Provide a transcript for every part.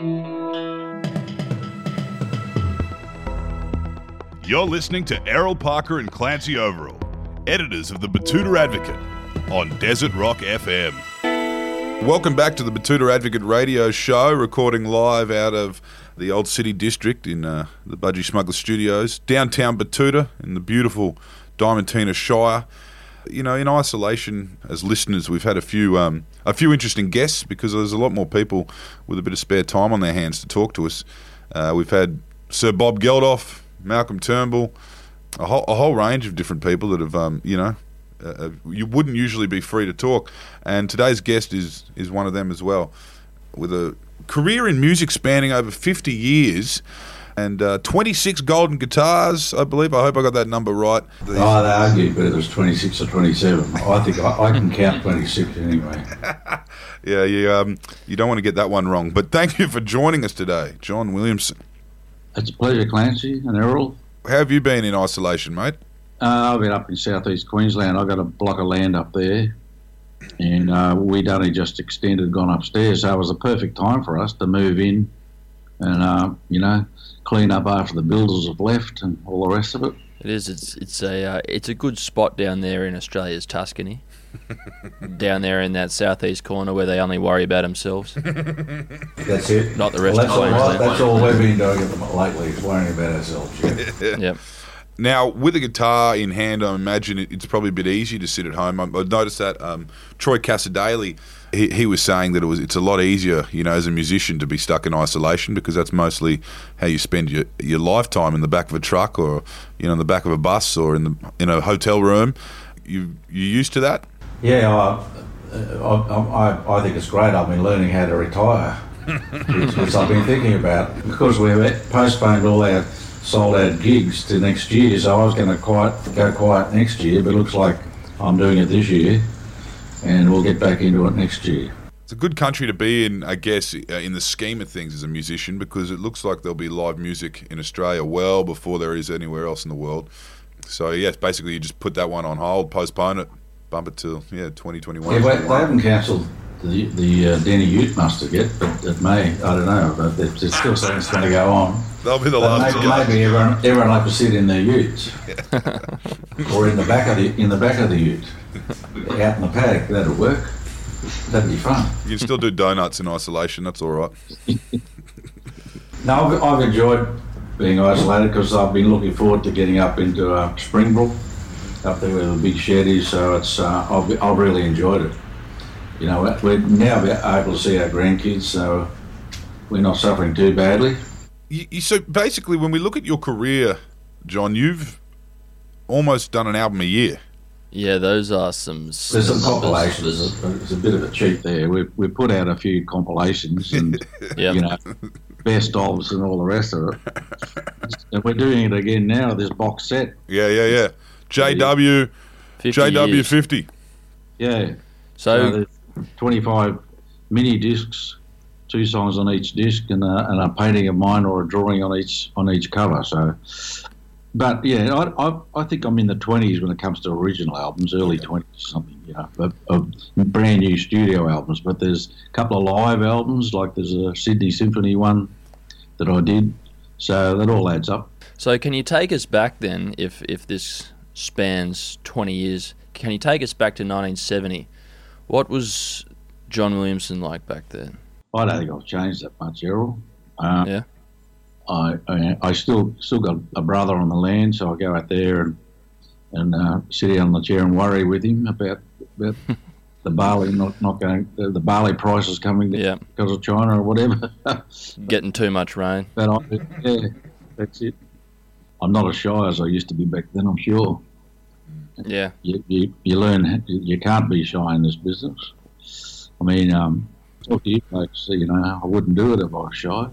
You're listening to Errol Parker and Clancy Overall, editors of the Betoota Advocate, on Desert Rock FM. Welcome back to the Betoota Advocate radio show, recording live out of the Old City District in the Budgie Smuggler Studios, downtown Betoota in the beautiful Diamantina Shire. You know, in isolation, as listeners, we've had a few interesting guests because there's a lot more people with a bit of spare time on their hands to talk to us. We've had Sir Bob Geldof, Malcolm Turnbull, a whole range of different people that have, you wouldn't usually be free to talk. And today's guest is one of them as well, with a career in music spanning over 50 years and 26 golden guitars, I believe. I hope I got that number right. They argued whether it was 26 or 27. I think I can count 26 anyway. Yeah, you don't want to get that one wrong. But thank you for joining us today, John Williamson. It's a pleasure, Clancy and Errol. How have you been in isolation, mate? I've been up in southeast Queensland. I've got a block of land up there, and we'd only just gone upstairs, so it was a perfect time for us to move in and, clean up after the builders have left and all the rest of it. It is. It's a good spot down there in Australia's Tuscany. Down there in that southeast corner where they only worry about themselves. That's it. Not the rest of Queensland. That's all we've been doing lately, is worrying about ourselves. Yeah. Yep. Now, with a guitar in hand, I imagine it's probably a bit easier to sit at home. I noticed that Troy Casadei, he was saying that it's a lot easier, as a musician to be stuck in isolation because that's mostly how you spend your lifetime, in the back of a truck or in the back of a bus or in a hotel room. You used to that? Yeah, I think it's great. I've been learning how to retire, which I've been thinking about, because we've postponed all our sold-out gigs to next year, so I was going to go quiet next year, but it looks like I'm doing it this year, and we'll get back into it next year. It's a good country to be in, I guess, in the scheme of things as a musician, because it looks like there'll be live music in Australia well before there is anywhere else in the world. So, yes, basically you just put that one on hold, postpone it, bump it to 2021. Yeah, they haven't cancelled the Denny Ute muster yet, but it may. I don't know, but they're still saying it's going to go on. They'll be the last. Maybe everyone will have to sit in their utes, or in the back of the ute, out in the paddock. That'll work. That'd be fun. You can still do donuts in isolation. That's all right. No, I've enjoyed being isolated because I've been looking forward to getting up into Springbrook, up there where the big shed is. So it's I've really enjoyed it. We're now able to see our grandkids, so we're not suffering too badly. So basically, when we look at your career, John, you've almost done an album a year. Yeah, those are some. There's some compilations. There's a bit of a cheat there. We put out a few compilations and best ofs and all the rest of it. And we're doing it again now. This box set. Yeah. JW 50. Yeah. So there's 25 mini discs, 2 songs on each disc, and a painting of mine or a drawing on each cover. So, but yeah, I think I'm in the 20s when it comes to original albums, early 20s something, of brand new studio albums. But there's a couple of live albums, like there's a Sydney Symphony one that I did. So that all adds up. So can you take us back then, if this spans 20 years? Can you take us back to 1970? What was John Williamson like back then? I don't think I've changed that much, Errol. Yeah. I still got a brother on the land, so I go out there and sit on the chair and worry with him about the barley not going, the barley prices coming down because of China or whatever. Getting too much rain. But that's it. I'm not as shy as I used to be back then, I'm sure. Yeah. You learn you can't be shy in this business. I mean, talk to you folks, I wouldn't do it if I was shy.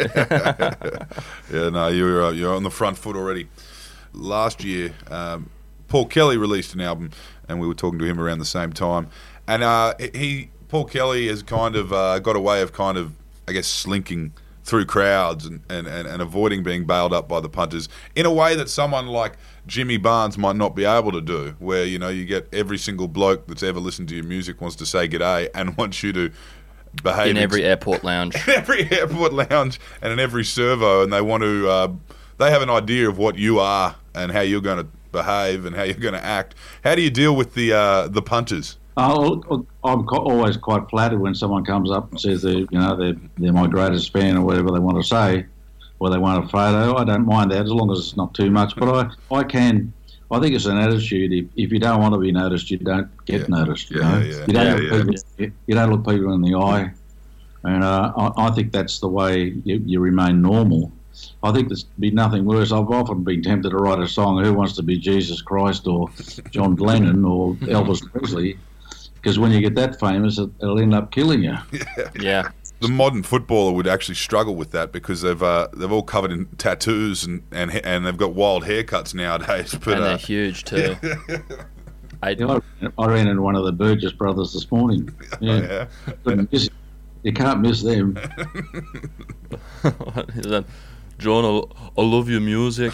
Yeah, no, you're on the front foot already. Last year, Paul Kelly released an album, and we were talking to him around the same time. And Paul Kelly has kind of got a way of kind of, I guess, slinking through crowds and avoiding being bailed up by the punters in a way that someone like Jimmy Barnes might not be able to do, where, you get every single bloke that's ever listened to your music wants to say g'day and wants you to behave in every airport lounge. in every airport lounge and in every servo, and they want to. They have an idea of what you are and how you're going to behave and how you're going to act. How do you deal with the punters? I'm always quite flattered when someone comes up and says they're my greatest fan or whatever they want to say, or they want a photo. I don't mind that as long as it's not too much. But I think it's an attitude. If you don't want to be noticed, you don't get noticed. You don't look people in the eye, and I think that's the way you remain normal. I think there's be nothing worse. I've often been tempted to write a song, Who Wants to Be Jesus Christ or John Lennon or Elvis Presley, because when you get that famous, it'll end up killing you. Yeah. The modern footballer would actually struggle with that because they've all covered in tattoos and they've got wild haircuts nowadays. But, and they're huge too. I ran into one of the Burgess brothers this morning. Yeah. You can't miss them. Is that, John, I love your music.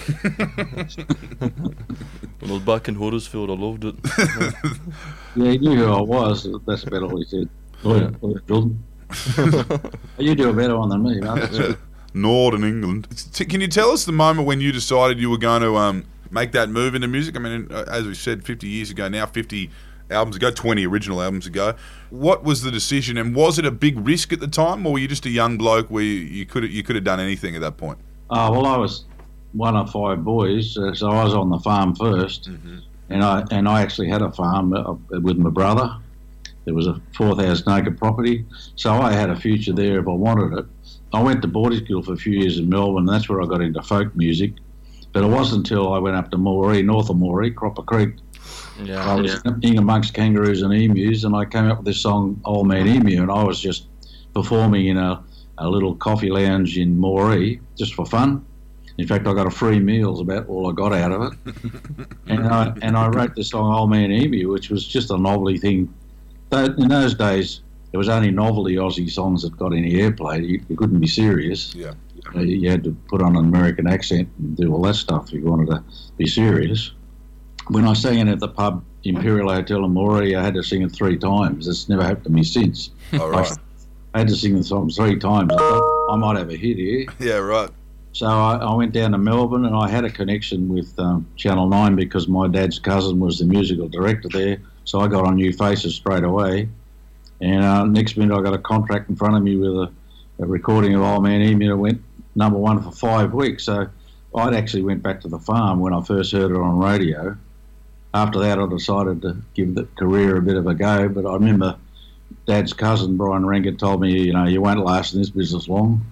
When I was back in Huddersfield, I loved it. Yeah, he knew who I was. That's about all he said. Oh, Jordan. You do a better one than me, mate. Northern England. Can you tell us the moment when you decided you were going to make that move into music? I mean, as we said, 50 years ago now, 50 albums ago, 20 original albums ago. What was the decision, and was it a big risk at the time, or were you just a young bloke where you could have done anything at that point? Well, I was one of 5 boys, so I was on the farm first, and I actually had a farm with my brother. There was a 4,000 acre property, so I had a future there if I wanted it. I went to boarding school for a few years in Melbourne, and that's where I got into folk music. But it wasn't until I went up to Moree, north of Moree, Cropper Creek. I was in amongst kangaroos and emus, and I came up with this song, Old Man Emu, and I was just performing in a little coffee lounge in Moree, just for fun. In fact, I got a free meal, is about all I got out of it. and I wrote this song, Old Man Emu, which was just a novelty thing. In those days, there was only novelty Aussie songs that got any airplay. You couldn't be serious. Yeah. You had to put on an American accent and do all that stuff if you wanted to be serious. When I sang it at the pub, Imperial Hotel in Moree, I had to sing it 3 times. It's never happened to me since. All right. I had to sing the song 3 times. I thought I might have a hit here. Yeah, right. So I went down to Melbourne, and I had a connection with Channel 9 because my dad's cousin was the musical director there. So I got on New Faces straight away. And next minute I got a contract in front of me with a recording of Old Man Emu that went number 1 for 5 weeks. So I'd actually went back to the farm when I first heard it on radio. After that, I decided to give the career a bit of a go. But I remember Dad's cousin, Brian Rankin, told me, you won't last in this business long.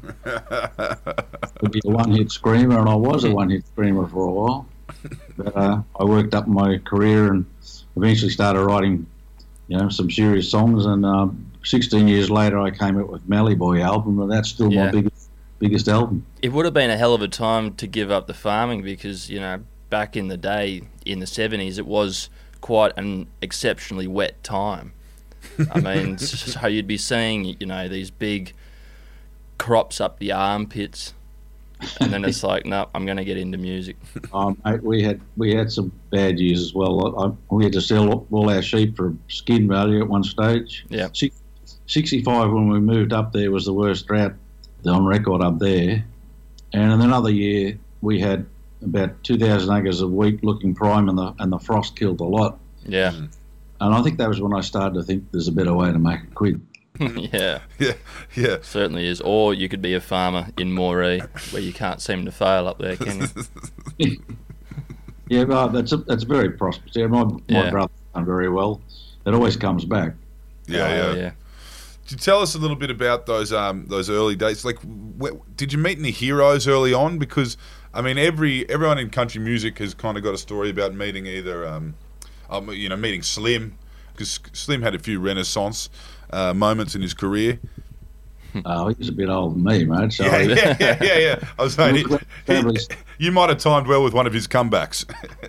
You'll be a one-hit screamer, and I was a one-hit screamer for a while. But I worked up my career and eventually started writing, some serious songs. And 16 years later, I came up with Mallee Boy album, and that's still my biggest album. It would have been a hell of a time to give up the farming because, back in the day, in the 70s, it was quite an exceptionally wet time. I mean, so you'd be seeing, these big crops up the armpits, and then it's like, no, I'm going to get into music. Mate, we had some bad years as well. We had to sell all our sheep for skin value at one stage. Yeah. 65 when we moved up there was the worst drought on record up there, and in another year we had about 2,000 acres of wheat looking prime, and the frost killed a lot. Yeah. And I think that was when I started to think there's a better way to make a quid. Yeah. Yeah. Certainly is. Or you could be a farmer in Moree, where you can't seem to fail up there, can you? Yeah, well, that's very prosperous. Yeah, my brother's done very well. It always comes back. Yeah. Could you tell us a little bit about those early days? Like, did you meet any heroes early on? Because I mean, everyone in country music has kind of got a story about meeting either, meeting Slim, because Slim had a few Renaissance moments in his career. Oh, he's a bit older than me, mate. So yeah. I was saying, you might have timed well with one of his comebacks.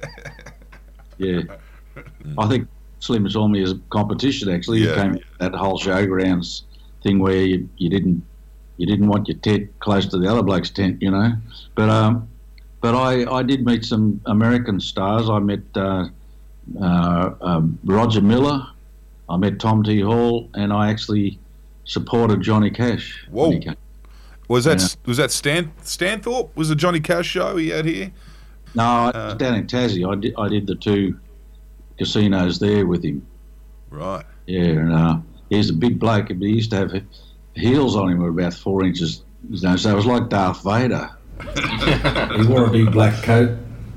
Yeah, I think Slim saw me as a competition. Actually, he came to that whole showgrounds thing where you didn't want your tent close to the other bloke's tent, But I did meet some American stars. I met Roger Miller, I met Tom T. Hall, and I actually supported Johnny Cash. Whoa. When he came. Was that Stanthorpe? Was the Johnny Cash show he had here? No, down in Tassie. I did the 2 casinos there with him. Right. Yeah, and he's a big bloke, but he used to have heels on him that were about 4 inches. So it was like Darth Vader. He wore a big black coat,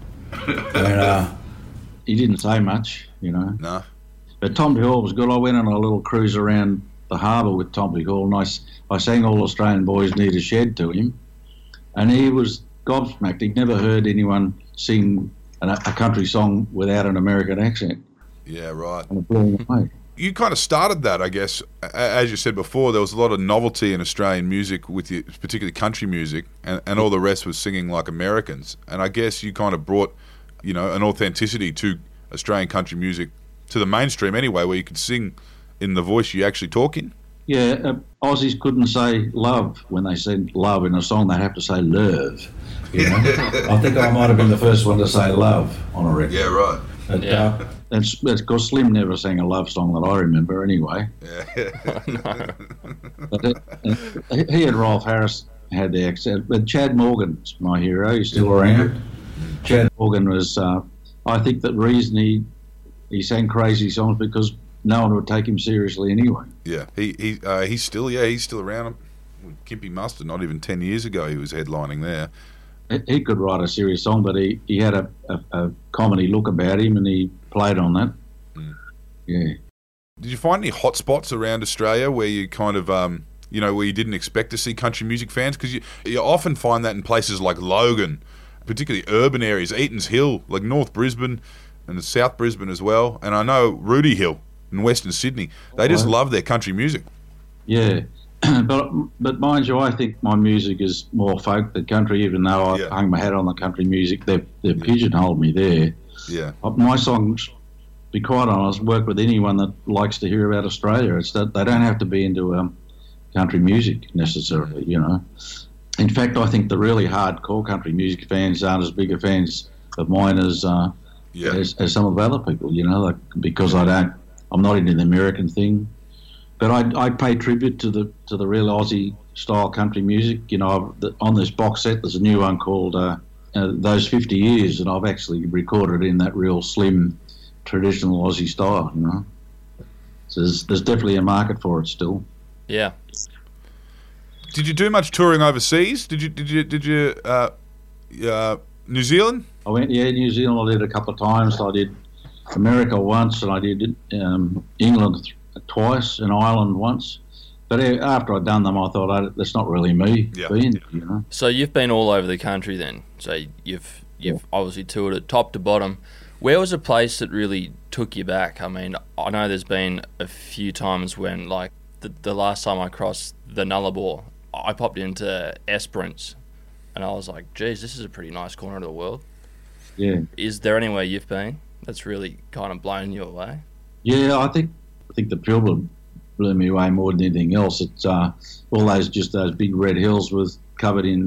and he didn't say much, No. But Tommy Hall was good. I went on a little cruise around the harbour with Tommy Hall, and I sang All Australian Boys Need a Shed to him, and he was gobsmacked. He'd never heard anyone sing a country song without an American accent. Yeah, right. And it blew him away. You kind of started that, I guess. As you said before, there was a lot of novelty in Australian music, with particularly country music, and all the rest was singing like Americans. And I guess you kind of brought, an authenticity to Australian country music, to the mainstream anyway, where you could sing in the voice you actually talk in. Yeah, Aussies couldn't say love when they said love in a song. They have to say love. I think I might have been the first one to say love on a record. Yeah, right. But, that's because Slim never sang a love song that I remember anyway. Yeah. But he and Rolf Harris had the accent. But Chad Morgan's my hero. He's still around. Chad Morgan was, I think the reason he sang crazy songs because no one would take him seriously anyway. Yeah, he's still around. Kimpy Mustard, not even 10 years ago, he was headlining there. He could write a serious song, but he had a comedy look about him, and he played on that. Mm. Yeah. Did you find any hot spots around Australia where you kind of, where you didn't expect to see country music fans? Because you often find that in places like Logan, particularly urban areas, Eaton's Hill, like North Brisbane and South Brisbane as well. And I know Rooty Hill in Western Sydney, they just love their country music. Yeah. But mind you, I think my music is more folk than country, even though I hung my hat on the country music. They've pigeonholed me there. Yeah. My songs, to be quite honest, work with anyone that likes to hear about Australia. It's that they don't have to be into country music necessarily, In fact, I think the really hardcore country music fans aren't as big a fans of mine as some of other people, because I'm not into the American thing. But I pay tribute to the real Aussie style country music. On this box set, there's a new one called Those 50 Years, and I've actually recorded in that real slim, traditional Aussie style. So there's definitely a market for it still. Yeah. Did you do much touring overseas? Did you New Zealand? I went, New Zealand. I did a couple of times. I did America once, and I did England twice, and Ireland once. But after I'd done them, I thought, that's not really me being there, So you've been all over the country then. So you've obviously toured it top to bottom. Where was a place that really took you back? I mean, I know there's been a few times when, like, the last time I crossed the Nullarbor, I popped into Esperance, and I was like, geez, this is a pretty nice corner of the world. Yeah. Is there anywhere you've been that's really kind of blown you away? Yeah, I think the Pilbara blew me away more than anything else. It's all those big red hills with covered in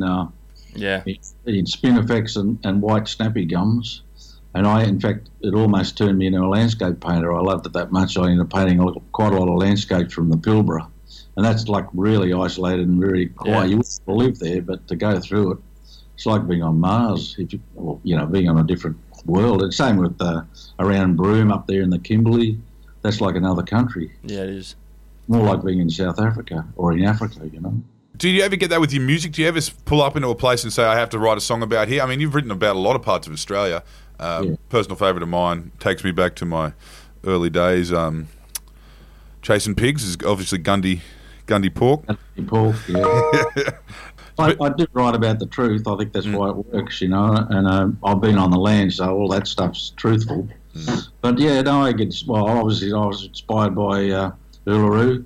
spinifex and white snappy gums. And in fact, it almost turned me into a landscape painter. I loved it that much. I ended up painting quite a lot of landscapes from the Pilbara. And that's like really isolated and very quiet. You wouldn't live there, but to go through it, it's like being on Mars, being on a different world. It's same with around Broome up there in the Kimberley. That's like another country. Yeah, it is. More like being in South Africa or in Africa, Do you ever get that with your music? Do you ever pull up into a place and say, I have to write a song about here? I mean, you've written about a lot of parts of Australia. Personal favourite of mine takes me back to my early days. Chasing Pigs is obviously Gundy Pork. Gundy Pork, yeah. I do write about the truth. I think that's why it works, and I've been on the land, so all that stuff's truthful. But yeah, no, obviously I was inspired by Uluru,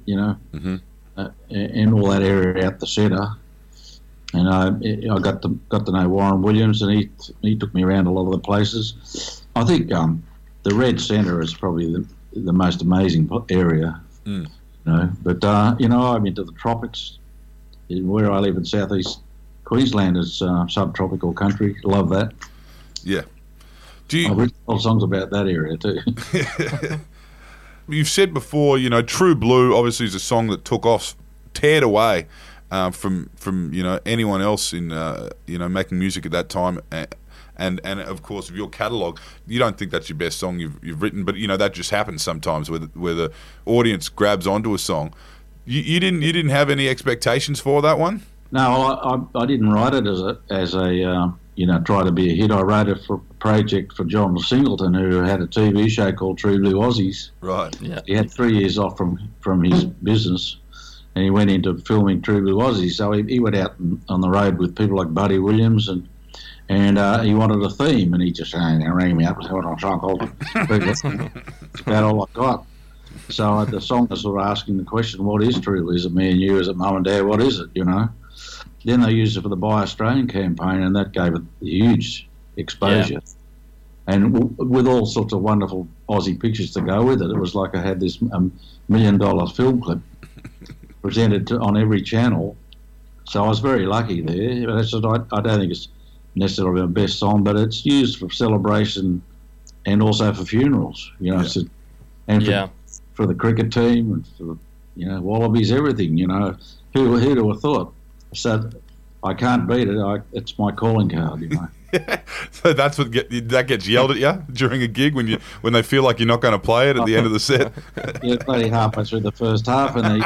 and all that area out the centre. And I got to know Warren Williams, and he took me around a lot of the places. I think the Red Centre is probably the most amazing area, But I'm into the tropics. Where I live in southeast Queensland is subtropical country. Love that. Yeah. I've written a lot of songs about that area too. You've said before, True Blue obviously is a song that took off teared away from anyone else in making music at that time. And of course, of your catalogue, you don't think that's your best song you've written, but that just happens sometimes where the audience grabs onto a song. You didn't have any expectations for that one? No, I didn't write it as a try to be a hit. I wrote it for a project for John Singleton, who had a TV show called True Blue Aussies. Right. Yeah. He had 3 years off from his business, and he went into filming True Blue Aussies. So he went out on the road with people like Buddy Williams and he wanted a theme, and he just rang me up and said, "What on a song called?" That's about all I got. So the song was sort of asking the question, "What is true? Is it me and you? Is it mum and dad? What is it?" Then they used it for the Buy Australian campaign, and that gave it huge exposure. Yeah. And with all sorts of wonderful Aussie pictures to go with it, it was like I had this $1 million film clip presented on every channel. So I was very lucky there. But I don't think it's necessarily my best song, but it's used for celebration and also for funerals. For the cricket team and for Wallabies, everything. Who would have thought? So I can't beat it. It's my calling card. So that's that gets yelled at you during a gig when they feel like you're not going to play it at the end of the set. Yeah, bloody halfway through the first half, and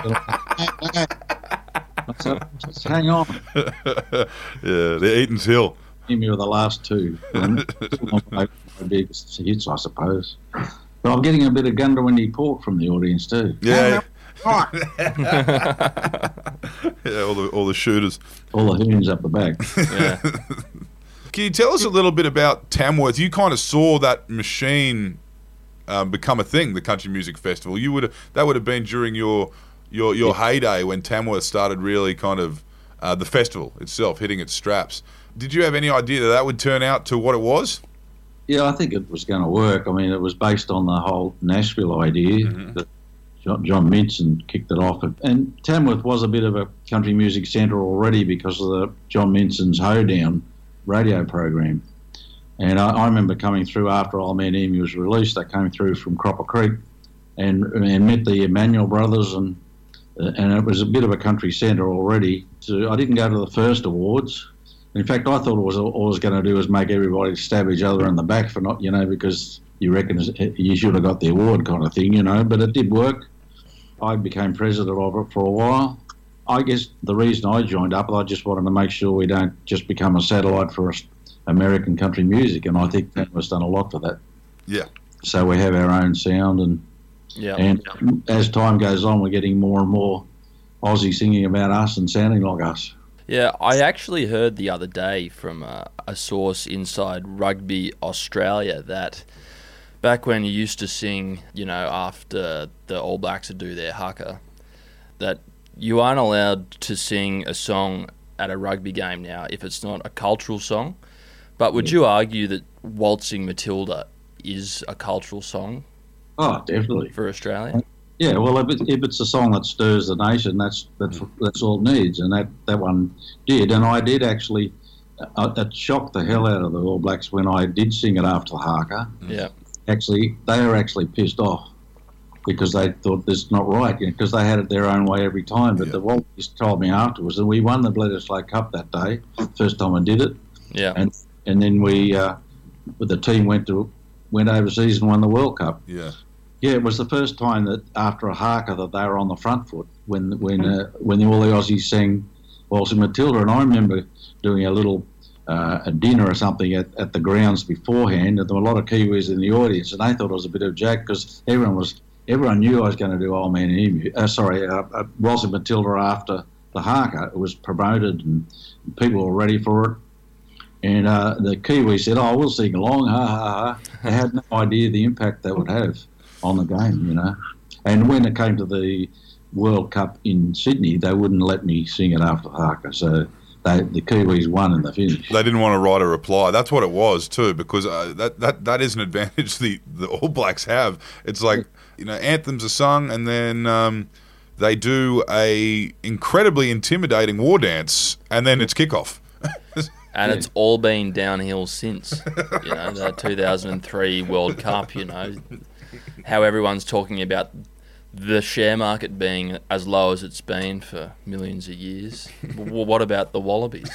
just hang on. Yeah, the Eaton's Hill. Hit me with the last two. My biggest hits, I suppose. But I'm getting a bit of Gundawindi pork from the audience too. Yeah. Yeah, all the shooters. All the hoons up the back. Yeah. Can you tell us a little bit about Tamworth? You kind of saw that machine become a thing, the Country Music Festival. That would have been during your heyday when Tamworth started really kind of the festival itself hitting its straps. Did you have any idea that would turn out to what it was? Yeah, I think it was going to work. I mean, it was based on the whole Nashville idea that John Minson kicked it off. And Tamworth was a bit of a country music centre already because of the John Minson's Hoedown radio program. And I remember coming through after Old Man Emu was released. I came through from Cropper Creek and met the Emanuel brothers, and it was a bit of a country centre already. So I didn't go to the first awards. In fact, I thought all it was going to do was make everybody stab each other in the back for not, because you reckon you should have got the award kind of thing, but it did work. I became president of it for a while. I guess the reason I joined up, I just wanted to make sure we don't just become a satellite for American country music, and I think that was done a lot for that. Yeah. So we have our own sound, and as time goes on, we're getting more and more Aussie singing about us and sounding like us. Yeah, I actually heard the other day from a source inside Rugby Australia that back when you used to sing, after the All Blacks would do their haka, that you aren't allowed to sing a song at a rugby game now if it's not a cultural song. But would you argue that Waltzing Matilda is a cultural song? Oh, definitely. For Australia? Yeah, well, if it's a song that stirs the nation, that's all it needs, and that one did. And I did actually, it shocked the hell out of the All Blacks when I did sing it after the haka. Yeah. Actually, they were actually pissed off because they thought this is not right, because they had it their own way every time. But the Wallabies told me afterwards, and we won the Bledisloe Cup that day, first time I did it. Yeah. And then we, with the team, went overseas and won the World Cup. Yeah. Yeah, it was the first time that after a haka that they were on the front foot when all the Aussies sang Waltzing Matilda. And I remember doing a little a dinner or something at the grounds beforehand, and there were a lot of Kiwis in the audience, and they thought it was a bit of a joke because everyone knew I was going to do Old Man Emu. Waltzing Matilda after the haka. It was promoted and people were ready for it. And the Kiwis said, "Oh, we'll sing along, ha ha ha." They had no idea the impact that would have on the game, And when it came to the World Cup in Sydney, they wouldn't let me sing it after the haka. So the Kiwis won in the finish. They didn't want to write a reply. That's what it was too, because that is an advantage the All Blacks have. It's like anthems are sung, and then they do a incredibly intimidating war dance, and then it's kickoff. And it's all been downhill since, the 2003 World Cup, how everyone's talking about the share market being as low as it's been for millions of years. What about the Wallabies?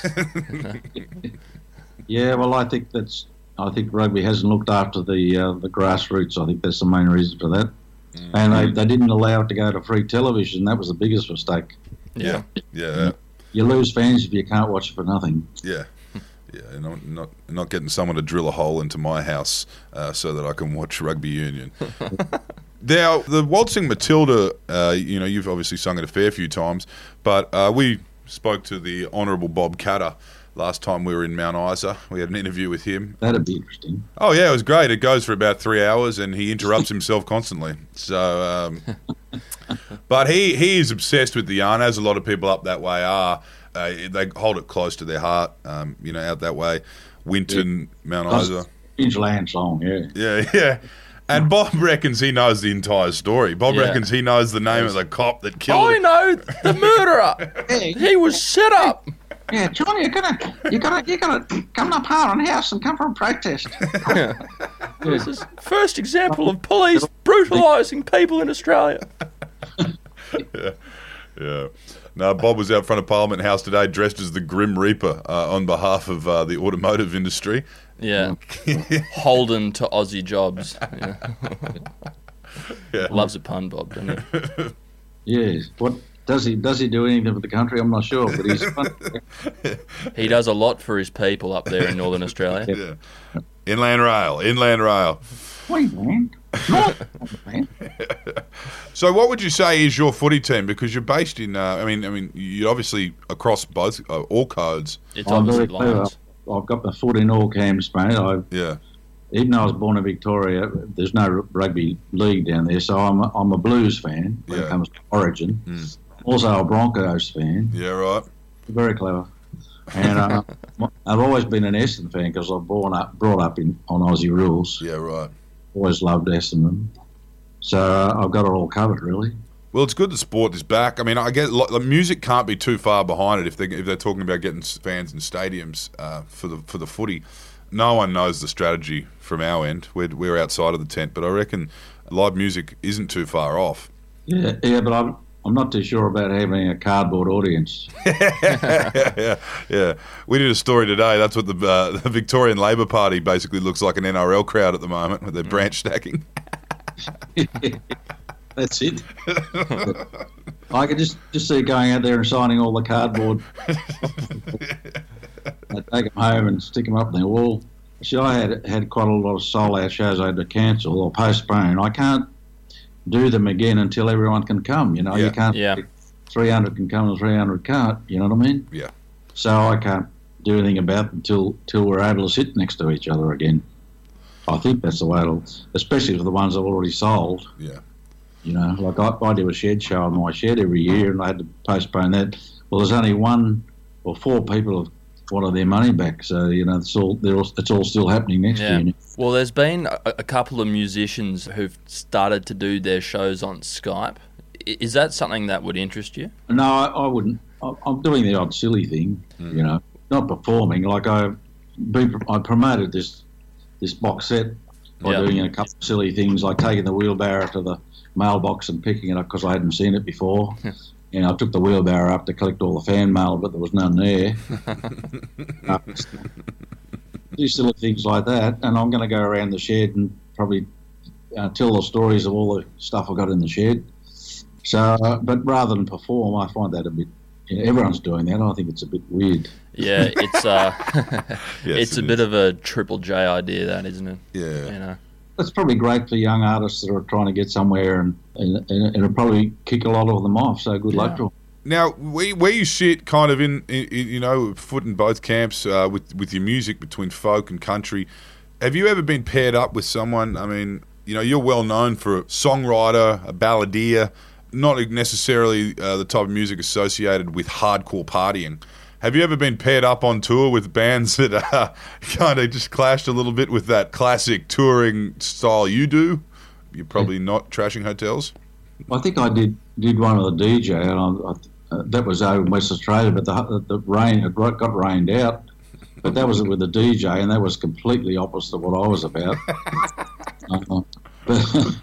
Yeah, well, I think rugby hasn't looked after the grassroots. I think that's the main reason for that. And they didn't allow it to go to free television. That was the biggest mistake. Yeah. You lose fans if you can't watch it for nothing. Yeah. Yeah, and not getting someone to drill a hole into my house so that I can watch rugby union. Now, the Waltzing Matilda, you've obviously sung it a fair few times, but we spoke to the Honourable Bob Catter last time we were in Mount Isa. We had an interview with him. That'd be interesting. Oh, yeah, it was great. It goes for about 3 hours, and he interrupts himself constantly. So, but he is obsessed with the yarn, as a lot of people up that way are. They hold it close to their heart, out that way. Winton, Mount Isa. Huge land song, yeah. Yeah. And Bob reckons he knows the entire story. Bob reckons he knows the name of the cop that killed him. I know the murderer. He was set up. Yeah, John, you gotta come up Harlan House and come for a protest. This is the first example of police brutalising people in Australia. Yeah. No, Bob was out front of Parliament House today dressed as the Grim Reaper on behalf of the automotive industry. Yeah. Holden to Aussie jobs. Yeah. Loves a pun, Bob, doesn't he? Yes. What does he do anything for the country? I'm not sure, but he's fun. He does a lot for his people up there in Northern Australia. Yeah. Inland Rail. Queensland. So what would you say is your footy team? Because you're based in, you're obviously across both, all codes. It's obviously very Lions. I've got my foot in all camps, mate. Even though I was born in Victoria, there's no rugby league down there, so I'm a Blues fan when it comes to Origin. Also a Broncos fan. Yeah, right. Very clever. And I've always been an Essendon fan because I was brought up on Aussie rules. Yeah, right. Always loved Essendon. So I've got it all covered, really. Well, it's good the sport is back. I mean, I get the music can't be too far behind it if they're talking about getting fans in stadiums for the footy. No one knows the strategy from our end. We're outside of the tent, but I reckon live music isn't too far off. Yeah, but I'm not too sure about having a cardboard audience. Yeah. We did a story today. That's what the Victorian Labor Party basically looks like, an NRL crowd at the moment with their branch stacking. That's it. I could just see going out there and signing all the cardboard. I'd take them home and stick them up on the wall. See, I had quite a lot of sold-out shows I had to cancel or postpone. I can't do them again until everyone can come. You can't. Yeah. 300 can come and 300 can't. You know what I mean? Yeah. So I can't do anything about it until we're able to sit next to each other again. I think that's the way it'll, especially for the ones I've already sold. Yeah. Like I do a shed show in my shed every year, and I had to postpone that. Well, there's only 1 or 4 people have wanted their money back, so it's all still happening next year. Well, there's been a couple of musicians who've started to do their shows on Skype. Is that something that would interest you? No, I wouldn't. I'm doing the odd silly thing, not performing. Like I promoted this box set by doing a couple of silly things, like taking the wheelbarrow to the mailbox and picking it up because I hadn't seen it before. I took the wheelbarrow up to collect all the fan mail, but there was none there. Do silly things like that, and I'm going to go around the shed and probably tell the stories of all the stuff I got in the shed. So, but rather than perform, I find that a bit. Everyone's doing that. I think it's a bit weird. Yeah, it's Yes, it's a bit of a Triple J idea, that, isn't it? Yeah. It's probably great for young artists that are trying to get somewhere, and it'll probably kick a lot of them off. So good luck to them. Now, where you sit, kind of in foot in both camps with your music between folk and country. Have you ever been paired up with someone? I mean, you're well known for a songwriter, a balladeer, not necessarily the type of music associated with hardcore partying. Have you ever been paired up on tour with bands that kind of just clashed a little bit with that classic touring style you do? You're probably not trashing hotels. I think I did one with a DJ, and that was over in West Australia, but the rain got rained out. But that was with a DJ, and that was completely opposite of what I was about.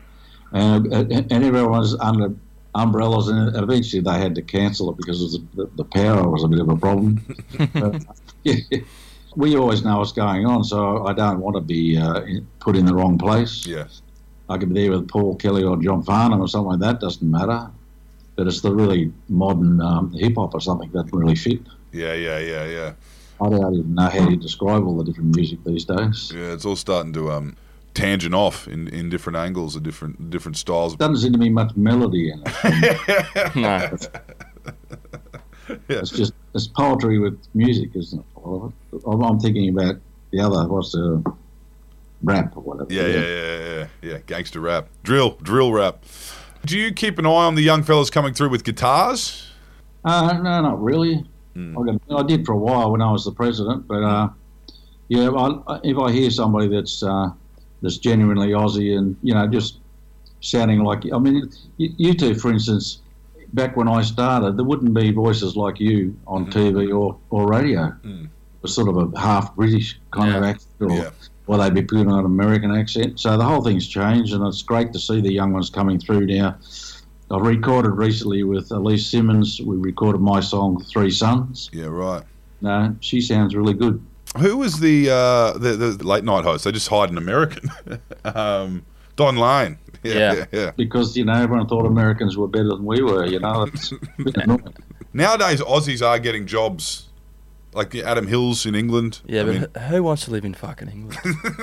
and everyone was under umbrellas, and eventually they had to cancel it because the power was a bit of a problem. Yeah. We always know what's going on, so I don't want to be put in the wrong place. Yeah. I could be there with Paul Kelly or John Farnham or something like that, doesn't matter. But it's the really modern hip-hop or something that really fit. Yeah. I don't even know how you describe all the different music these days. Yeah, it's all starting to tangent off in different angles and different styles. Doesn't seem to be much melody in it. No. Yeah. It's poetry with music, isn't it? I'm thinking about the other, what's the rap or whatever. Yeah. Gangster rap, drill rap. Do you keep an eye on the young fellas coming through with guitars? No, not really. I did for a while when I was the president, but if I hear somebody that's genuinely Aussie and just sounding like, I mean, you two, for instance, back when I started, there wouldn't be voices like you on TV or radio. It was sort of a half British kind of accent, or they'd be putting on an American accent. So the whole thing's changed, and it's great to see the young ones coming through now. I've recorded recently with Elise Simmons. We recorded my song "Three Sons." Yeah, right. No, she sounds really good. Who was the late night host? They just hired an American, Don Lane. Yeah. Because everyone thought Americans were better than we were. It's a bit annoying. Nowadays, Aussies are getting jobs, like the Adam Hills in England. Yeah, but who wants to live in fucking England?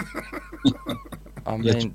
I mean,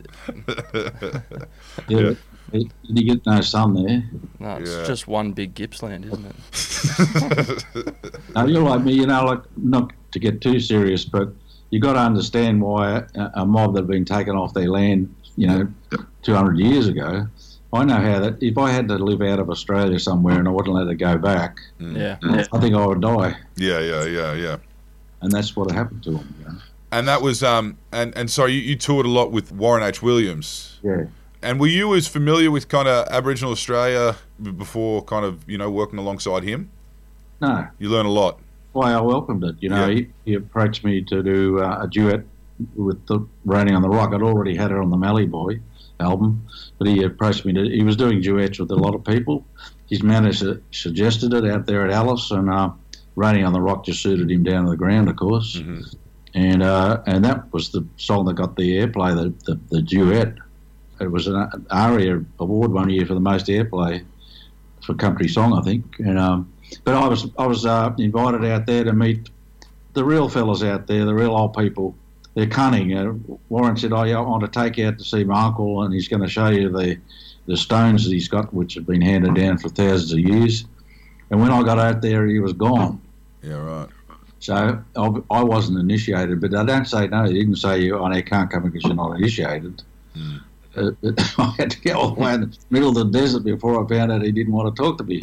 you get no sun there. No, it's just one big Gippsland, isn't it? No, you're like me. Like, not to get too serious, but you got to understand why a mob that have been taken off their land, 200 years ago. I know how that. If I had to live out of Australia somewhere and I wasn't allowed to go back, I think I would die. Yeah. And that's what happened to them. And that was and so you toured a lot with Warren H. Williams. Yeah. And were you as familiar with kind of Aboriginal Australia before kind of working alongside him? No. You learn a lot. Why, I welcomed it. He approached me to do a duet with the Raining on the Rock. I'd already had it on the Mallee Boy album, but he approached me he was doing duets with a lot of people. His manager suggested it out there at Alice, and Raining on the Rock just suited him down to the ground, of course. Mm-hmm. And that was the song that got the airplay, the duet. It was an ARIA award one year for the most airplay for country song, I think. And but I was invited out there to meet the real fellas out there, the real old people. They're cunning. Warren said, I want to take you out to see my uncle, and he's going to show you the stones that he's got, which have been handed down for thousands of years. And when I got out there, he was gone. Yeah, right. So I wasn't initiated, but I don't say no. He didn't say, you can't come because you're not initiated. Mm. I had to go all the way in the middle of the desert before I found out he didn't want to talk to me.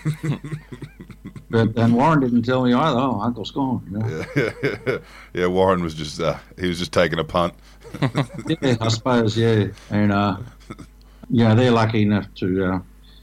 And Warren didn't tell me either. Oh, Uncle's gone. Yeah, Warren was just he was just taking a punt. Yeah, I suppose. Yeah, and they're lucky enough to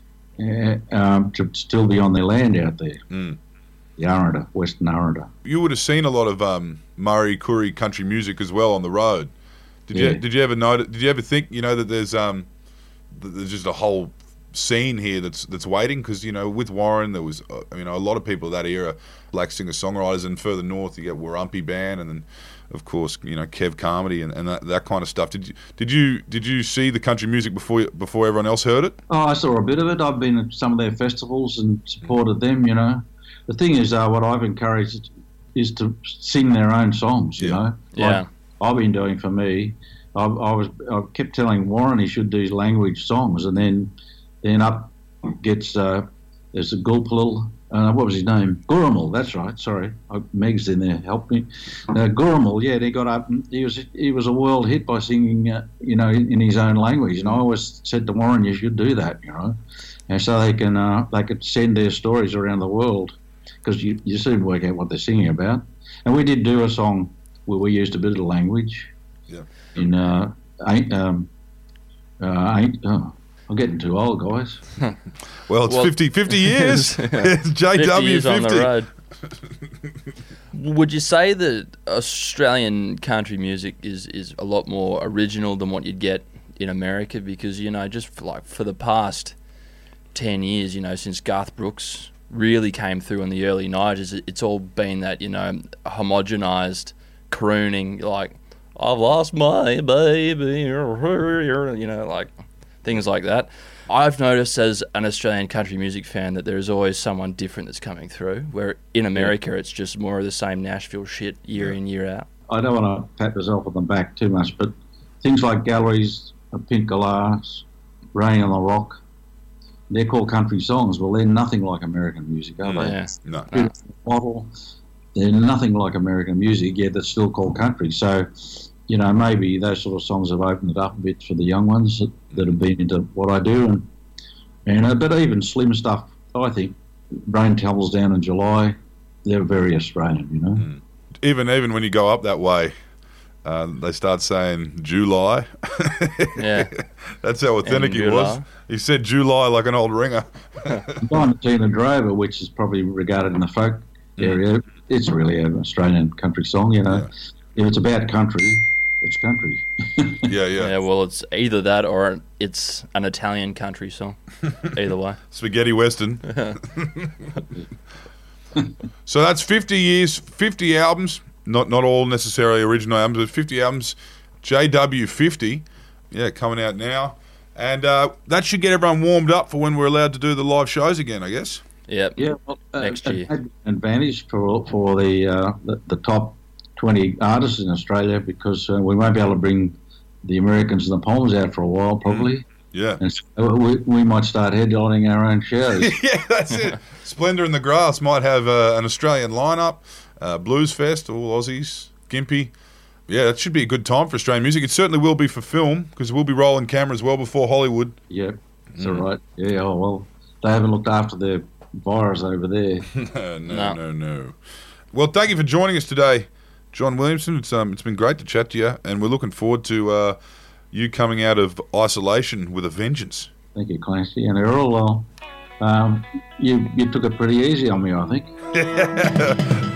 still be on their land out there. Mm. The Arrernte, Western Arrernte. You would have seen a lot of Murray Koori country music as well on the road. Did you ever notice? Did you ever think that there's just a whole scene here that's waiting? Because with Warren there was a lot of people of that era, black singer songwriters, and further north you get Warumpi Band, and then of course Kev Carmody and that kind of stuff. Did you see the country music before everyone else heard it? Oh, I saw a bit of it. I've been at some of their festivals and supported them. The thing is, what I've encouraged is to sing their own songs. Like I've been doing for me. I kept telling Warren he should do language songs, and then up gets there's a Gulpilil. What was his name? Gurrumul. That's right. Sorry, Meg's in there. Help me. Gurrumul. Yeah, he got up. And he was a world hit by singing, in his own language. And I always said to Warren, you should do that. And so they could send their stories around the world, because you soon work out what they're singing about. And we did do a song where we used a bit of the language. Yeah. I'm getting too old, guys. Well, it's 50 years. It's JW 50 years on the road. Would you say that Australian country music is a lot more original than what you'd get in America because, just for the past 10 years, since Garth Brooks really came through in the early 90s, it's all been that, homogenized crooning, like, I've lost my baby, things like that. I've noticed as an Australian country music fan that there's always someone different that's coming through, where in America it's just more of the same Nashville shit year in, year out. I don't want to pat myself on the back too much, but things like Galleries, Pink Glass, Rain on the Rock, they're called country songs. Well, they're nothing like American music, are they? Yeah. No. Model, they're nothing like American music, yet it's still called country. So, maybe those sort of songs have opened it up a bit for the young ones that have been into what I do. But even slim stuff, I think, Rain Tumbles Down in July, they're very Australian, Even when you go up that way, they start saying July. Yeah. That's how authentic he was. He said July like an old ringer. Diamantina Drover, which is probably regarded in the folk area, it's really an Australian country song, Yeah. If it's about country, it's country. Yeah. Yeah, well, it's either that or it's an Italian country song. Either way. Spaghetti Western. So that's 50 years, 50 albums, not all necessarily original albums, but 50 albums, JW50, coming out now. And that should get everyone warmed up for when we're allowed to do the live shows again, I guess. Yep. Yeah, well, Next year. An advantage for the top 20 artists in Australia because we won't be able to bring the Americans and the Palms out for a while, probably. Yeah. And so we might start headlining our own shows. Yeah, that's it. Splendor in the Grass might have an Australian lineup, Blues Fest, all Aussies, Gympie. Yeah, it should be a good time for Australian music. It certainly will be for film because we'll be rolling cameras well before Hollywood. Yeah, that's all right. Yeah, well, they haven't looked after their virus over there. No. Well, thank you for joining us today, John Williamson. It's been great to chat to you, and we're looking forward to you coming out of isolation with a vengeance. Thank you, Clancy. And Earl, you took it pretty easy on me, I think.